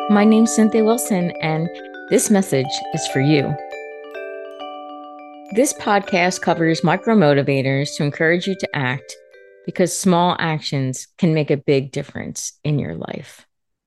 My name's Cynthia Wilson, and this message is for you. This podcast covers micro motivators to encourage you to act because small actions can make a big difference in your life.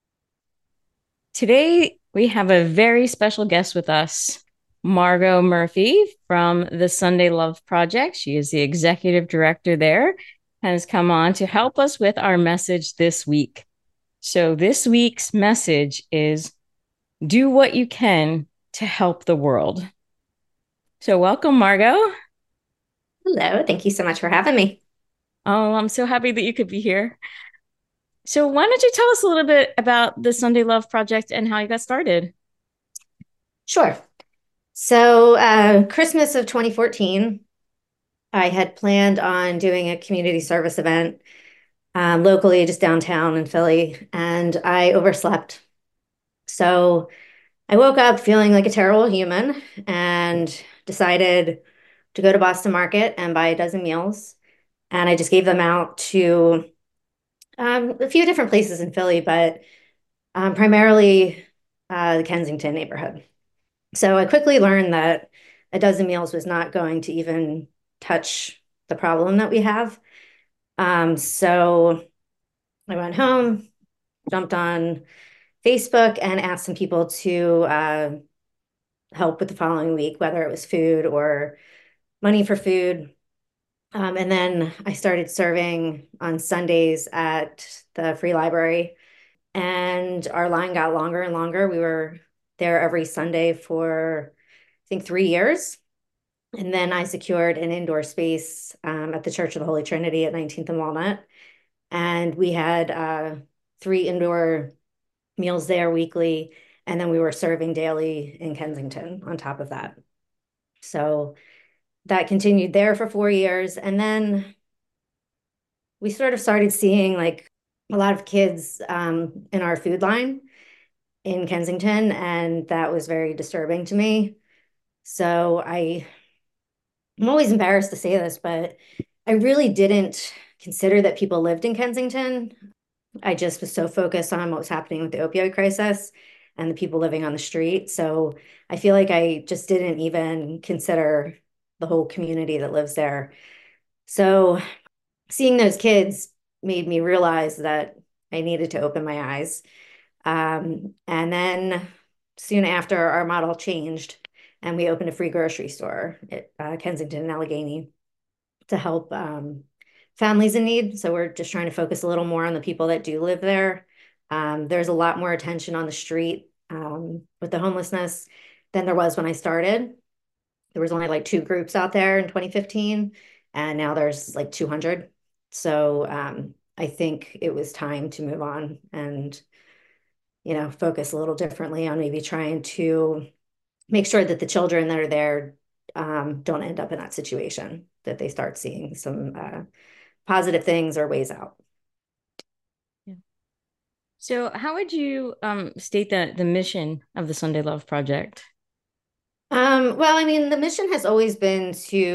Today, we have a very special guest with us, Margot Murphy from the Sunday Love Project. She is the executive director there, has come on to help us with our message this week. So, this week's message is do what you can to help the world. So, welcome, Margot. Hello, thank you so much for having me. Oh, I'm so happy that you could be here. So, why don't you tell us a little bit about the Sunday Love Project and how you got started? Sure. So, Christmas of 2014, I had planned on doing a community service event locally, just downtown in Philly, and I overslept. So, I woke up feeling like a terrible human and decided to go to Boston Market and buy a dozen meals. And I just gave them out to a few different places in Philly, but primarily the Kensington neighborhood. So I quickly learned that a dozen meals was not going to even touch the problem that we have. So I went home, jumped on Facebook, and asked some people to help with the following week, whether it was food or money for food. And then I started serving on Sundays at the free library, and our line got longer and longer. We were there every Sunday for, I think, 3 years. And then I secured an indoor space at the Church of the Holy Trinity at 19th and Walnut. And we had three indoor meals there weekly. And then we were serving daily in Kensington on top of that. So that continued there for 4 years. And then we sort of started seeing like a lot of kids in our food line in Kensington. And that was very disturbing to me. So I'm always embarrassed to say this, but I really didn't consider that people lived in Kensington. I just was so focused on what was happening with the opioid crisis and the people living on the street. So I feel like I just didn't even consider the whole community that lives there. So seeing those kids made me realize that I needed to open my eyes. And then soon after, our model changed and we opened a free grocery store at Kensington and Allegheny to help families in need. So we're just trying to focus a little more on the people that do live there. There's a lot more attention on the street with the homelessness than there was when I started. There was only like two groups out there in 2015, and now there's like 200. So I think it was time to move on and focus a little differently on maybe trying to make sure that the children that are there don't end up in that situation, that they start seeing some positive things or ways out. Yeah. So, how would you state the mission of the Sunday Love Project? Well, I mean, the mission has always been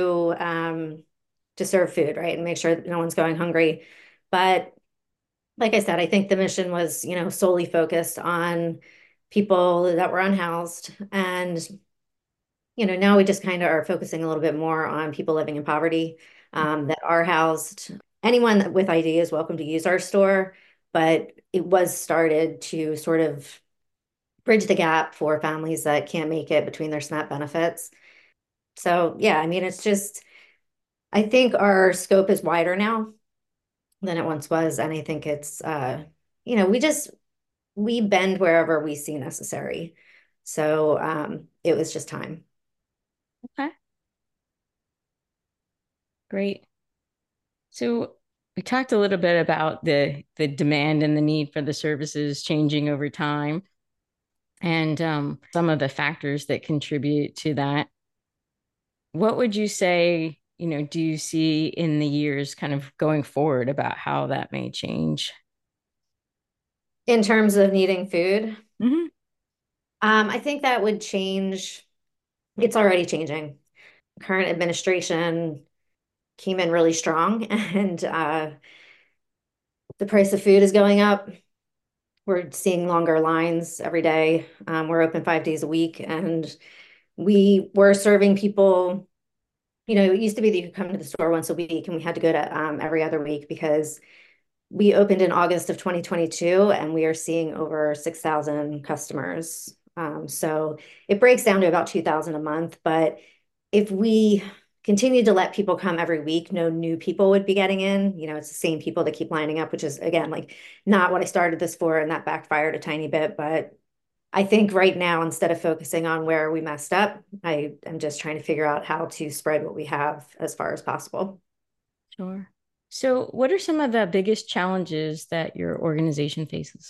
to serve food, right, and make sure that no one's going hungry. But like I said, I think the mission was, solely focused on people that were unhoused. And, now we just kind of are focusing a little bit more on people living in poverty that are housed. Anyone with ID is welcome to use our store, but it was started to sort of bridge the gap for families that can't make it between their SNAP benefits. So, yeah, I mean, it's just, I think our scope is wider now than it once was. And I think it's, we bend wherever we see necessary. So it was just time. Okay, great. So, we talked a little bit about the demand and the need for the services changing over time, and some of the factors that contribute to that. What would you say, do you see in the years kind of going forward about how that may change? In terms of needing food, Hmm. I think that would change. It's already changing. Current administration came in really strong, and the price of food is going up. We're seeing longer lines every day. We're open 5 days a week, and we were serving people. It used to be that you could come to the store once a week, and we had to go to every other week because we opened in August of 2022, and we are seeing over 6,000 customers. So it breaks down to about 2,000 a month. But if we continued to let people come every week, no new people would be getting in. It's the same people that keep lining up, which is, again, like not what I started this for, and that backfired a tiny bit. But I think right now, instead of focusing on where we messed up, I am just trying to figure out how to spread what we have as far as possible. Sure. So, what are some of the biggest challenges that your organization faces?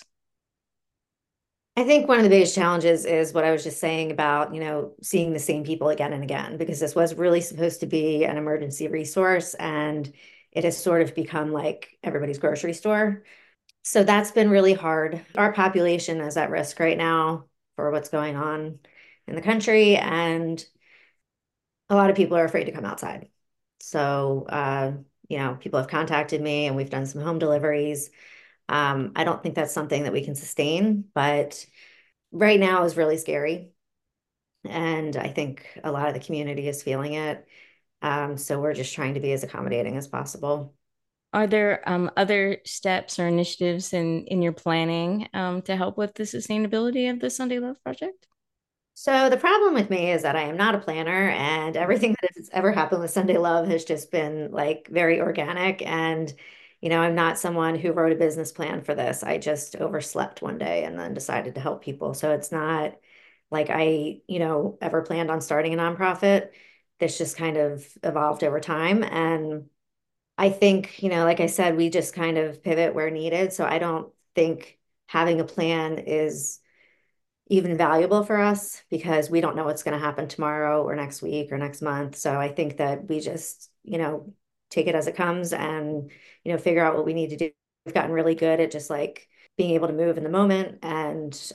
I think one of the biggest challenges is what I was just saying about, seeing the same people again and again, because this was really supposed to be an emergency resource, and it has sort of become like everybody's grocery store. So that's been really hard. Our population is at risk right now for what's going on in the country, and a lot of people are afraid to come outside. So, people have contacted me, and we've done some home deliveries. I don't think that's something that we can sustain, but right now is really scary. And I think a lot of the community is feeling it. So we're just trying to be as accommodating as possible. Are there other steps or initiatives in your planning to help with the sustainability of the Sunday Love Project? So the problem with me is that I am not a planner, and everything that has ever happened with Sunday Love has just been like very organic. And, I'm not someone who wrote a business plan for this. I just overslept one day and then decided to help people. So it's not like I, ever planned on starting a nonprofit. This just kind of evolved over time. And I think, like I said, we just kind of pivot where needed. So I don't think having a plan is even valuable for us because we don't know what's going to happen tomorrow or next week or next month. So I think that we just, take it as it comes and, figure out what we need to do. We've gotten really good at just like being able to move in the moment and,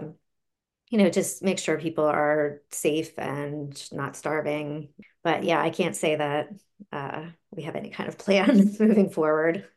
just make sure people are safe and not starving. But yeah, I can't say that we have any kind of plan moving forward.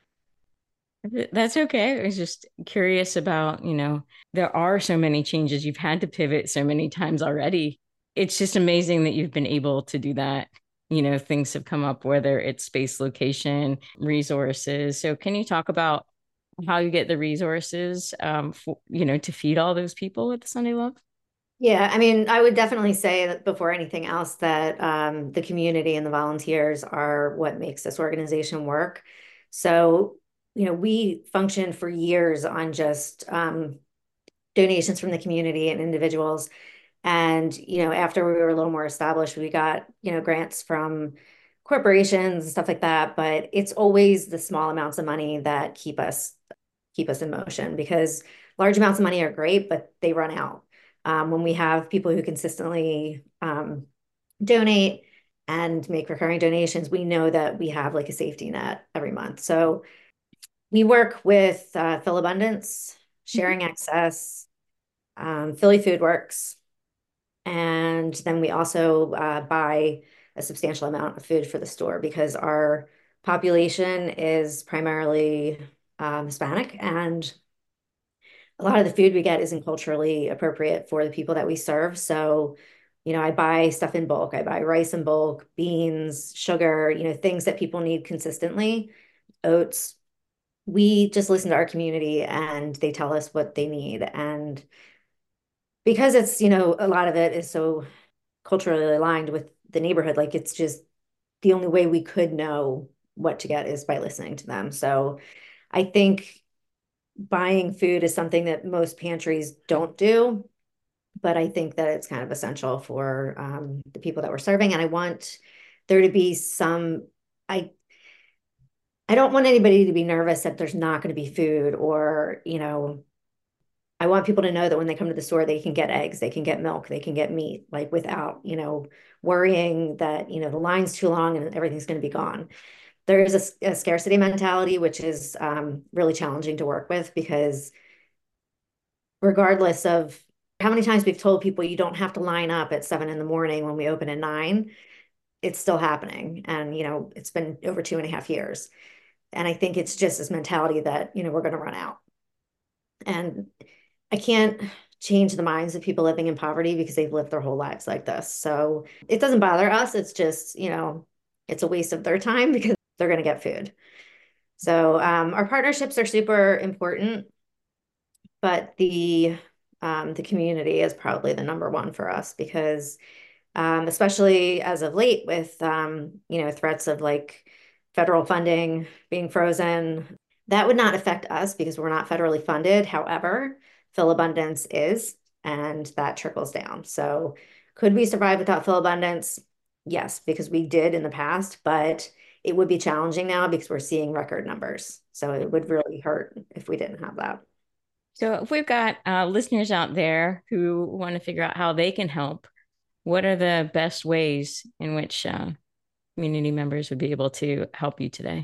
That's okay. I was just curious about, there are so many changes. You've had to pivot so many times already. It's just amazing that you've been able to do that. Things have come up, whether it's space, location, resources. So can you talk about how you get the resources to feed all those people at the Sunday Love? Yeah, I mean, I would definitely say that before anything else, that the community and the volunteers are what makes this organization work. So, we functioned for years on just donations from the community and individuals. And, after we were a little more established, we got, grants from corporations and stuff like that. But it's always the small amounts of money that keep us in motion because large amounts of money are great, but they run out. When we have people who consistently donate and make recurring donations, we know that we have like a safety net every month. So we work with Phil Abundance, Mhm. Sharing Access, Philly Food Works, and then we also buy a substantial amount of food for the store because our population is primarily Hispanic, and a lot of the food we get isn't culturally appropriate for the people that we serve. So, I buy stuff in bulk. I buy rice in bulk, beans, sugar, things that people need consistently, oats. We just listen to our community and they tell us what they need. And because it's, a lot of it is so culturally aligned with the neighborhood, like it's just the only way we could know what to get is by listening to them. So I think buying food is something that most pantries don't do, but I think that it's kind of essential for the people that we're serving. And I want there to be I, I don't want anybody to be nervous that there's not going to be food or, I want people to know that when they come to the store, they can get eggs, they can get milk, they can get meat, like without, worrying that, the line's too long and everything's going to be gone. There is a scarcity mentality, which is really challenging to work with because regardless of how many times we've told people you don't have to line up at 7 in the morning when we open at 9, it's still happening. And, it's been over 2.5 years. And I think it's just this mentality that, we're going to run out. And I can't change the minds of people living in poverty because they've lived their whole lives like this. So it doesn't bother us. It's just, it's a waste of their time because they're going to get food. So our partnerships are super important, but the community is probably the number one for us because especially as of late with threats of like federal funding being frozen. That would not affect us because we're not federally funded. However, Philabundance is, and that trickles down. So could we survive without Philabundance? Yes, because we did in the past, but it would be challenging now because we're seeing record numbers. So it would really hurt if we didn't have that. So if we've got listeners out there who want to figure out how they can help, what are the best ways in which community members would be able to help you today?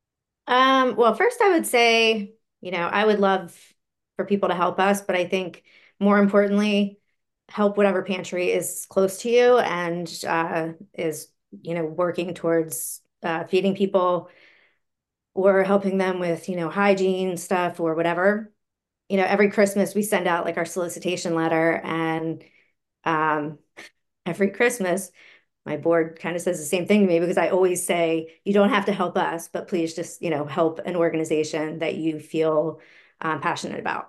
Well, first I would say, I would love for people to help us, but I think more importantly, help whatever pantry is close to you and is, working towards feeding people or helping them with, hygiene stuff or whatever. Every Christmas we send out like our solicitation letter and um, every Christmas my board kind of says the same thing to me because I always say, you don't have to help us, but please just, help an organization that you feel passionate about.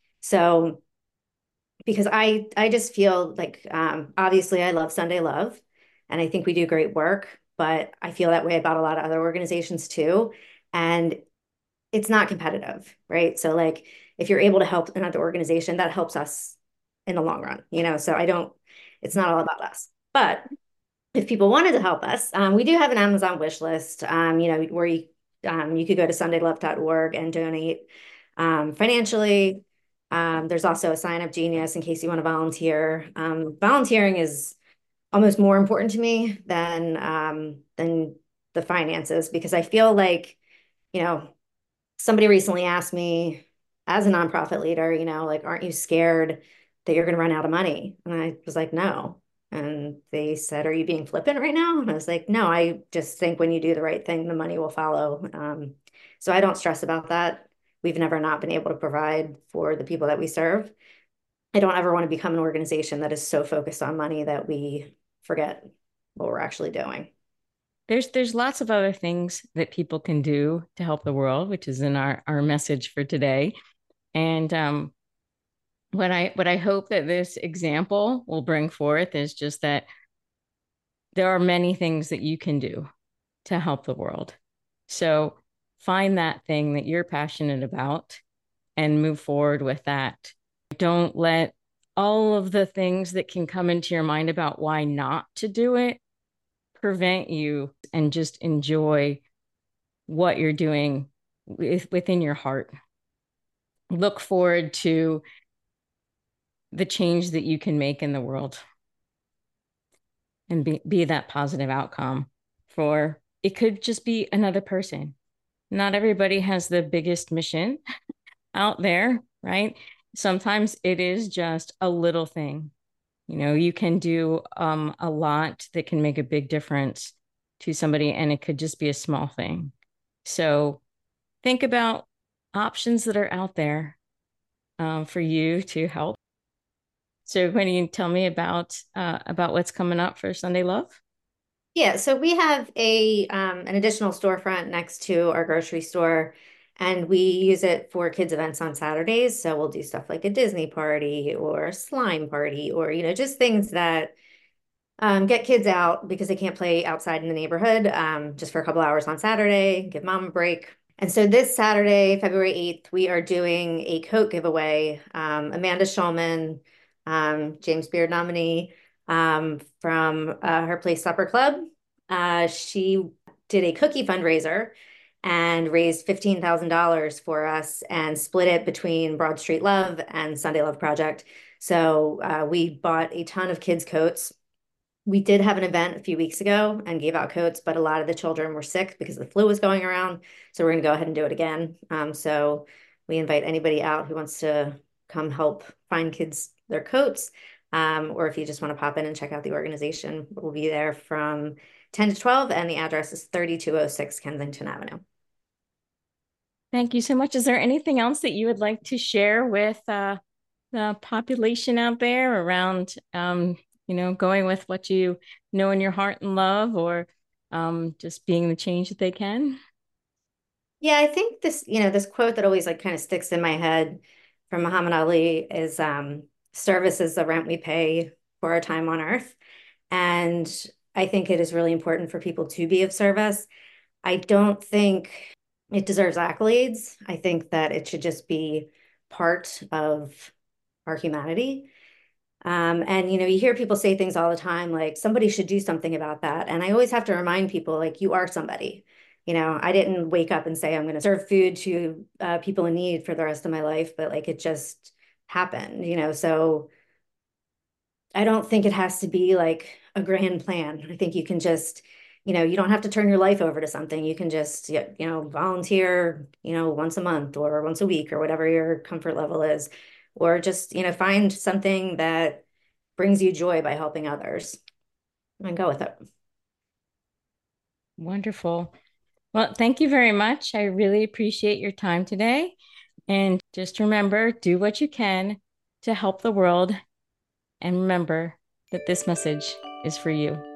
So, because I just feel like, obviously I love Sunday Love and I think we do great work, but I feel that way about a lot of other organizations too. And it's not competitive, right? So like if you're able to help another organization, that helps us in the long run, so it's not all about us. But if people wanted to help us, we do have an Amazon wish list, where you could go to sundaylove.org and donate financially. There's also a sign up genius in case you want to volunteer. Volunteering is almost more important to me than the finances because I feel like, you know, somebody recently asked me as a nonprofit leader, like, aren't you scared that you're going to run out of money? And I was like, no. And they said, are you being flippant right now? And I was like, no, I just think when you do the right thing, the money will follow. So I don't stress about that. We've never not been able to provide for the people that we serve. I don't ever want to become an organization that is so focused on money that we forget what we're actually doing. There's lots of other things that people can do to help the world, which is in our message for today. And what I hope that this example will bring forth is just that there are many things that you can do to help the world. So find that thing that you're passionate about and move forward with that. Don't let all of the things that can come into your mind about why not to do it prevent you, and just enjoy what you're doing within your heart. Look forward to the change that you can make in the world and be that positive outcome for it could just be another person. Not everybody has the biggest mission out there, right? Sometimes it is just a little thing. You can do a lot that can make a big difference to somebody, and it could just be a small thing. So think about options that are out there for you to help. So, can you tell me about what's coming up for Sunday Love? Yeah, so we have a an additional storefront next to our grocery store, and we use it for kids events on Saturdays. So we'll do stuff like a Disney party or a slime party, or just things that get kids out because they can't play outside in the neighborhood just for a couple hours on Saturday, give mom a break. And so this Saturday, February 8th, we are doing a coat giveaway. Amanda Schulman, James Beard nominee from her place Supper Club. She did a cookie fundraiser and raised $15,000 for us and split it between Broad Street Love and Sunday Love Project. So we bought a ton of kids' coats. We did have an event a few weeks ago and gave out coats, but a lot of the children were sick because the flu was going around. So we're going to go ahead and do it again. So we invite anybody out who wants to come help find kids their coats. Or if you just want to pop in and check out the organization, we'll be there from 10 to 12, and the address is 3206 Kensington Avenue. Thank you so much. Is there anything else that you would like to share with the population out there around, going with what you know in your heart and love, or just being the change that they can? Yeah, I think this quote that always like kind of sticks in my head from Muhammad Ali is service is the rent we pay for our time on earth. And I think it is really important for people to be of service. I don't think it deserves accolades. I think that it should just be part of our humanity. And you hear people say things all the time like somebody should do something about that. And I always have to remind people like you are somebody. I didn't wake up and say I'm going to serve food to people in need for the rest of my life, but like it just happened. So I don't think it has to be like a grand plan. I think you can just, you don't have to turn your life over to something. You can just, volunteer, once a month or once a week or whatever your comfort level is, or just, find something that brings you joy by helping others and go with it. Wonderful. Well, thank you very much. I really appreciate your time today. And just remember, do what you can to help the world. And remember that this message is for you.